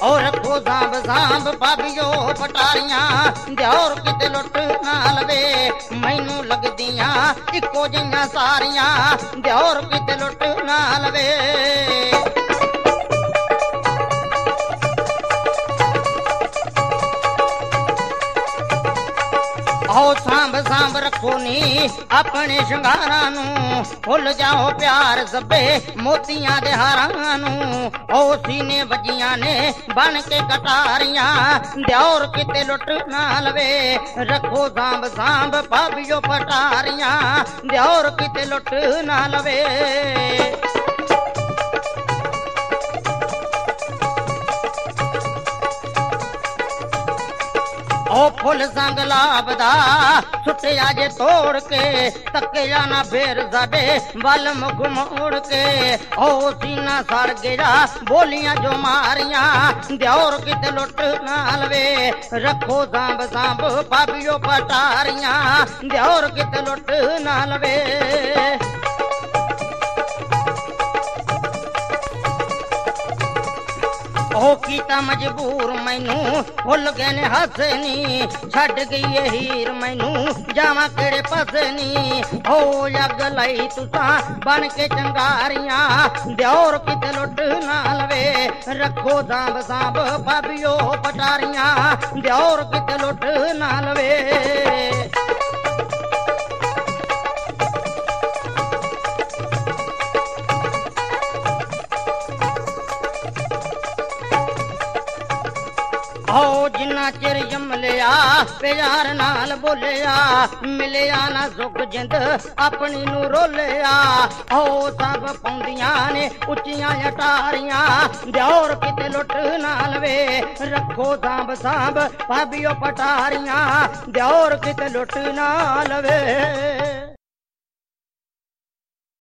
और रखो सांभ सांभ भाभियो पटारियां दियोर किते लुट ना लवे मैनू लगदियां इको जिहियां सारियां दियोर किते लुट ना लवे आओ सांभ सांभ रखो नी अपने शंगारां नूं भुल जाओ प्यार सभे मोतियां दे हारां नूं ओ सीने वजियां ने बन के कटारियां दियोर किते लुट ना लवे रखो सांभ सांभ भाभियो पटारियां दियोर किते लुट ना लवे ओ फुल संग लाभदा सुटिया जे तोड़ के तके जाना फेर साडे वल मुख मोड़ के ओ सीना सड़ गया बोलियां जो मारियां दियोर किते लुट ना लवे रखो सांभ सांभ भाभियो पटारियां दियोर किते लुट ना लवे ओ कीता मजबूर मैनू भुल गए ने हसनी छड़ गई हीर मैनू जावा केड़े पसनी ओ जग लई तुसा बन के चंगारियां दियोर किते लुट ना लवे रखो सांभ सांभ भाभियो पटारियां दियोर किते लुट ना लवे आओ जिन्ना चिर जम लिया प्यार नाल बोलिया मिलिया ना सुख जिंद अपनी नू रोलिया आओ सब पौंदियां ने उच्चियां अटारियां दियोर किते लुट ना लवे रखो सांभ सांभ भाभियो पटारियां दियोर किते लुट ना लवे।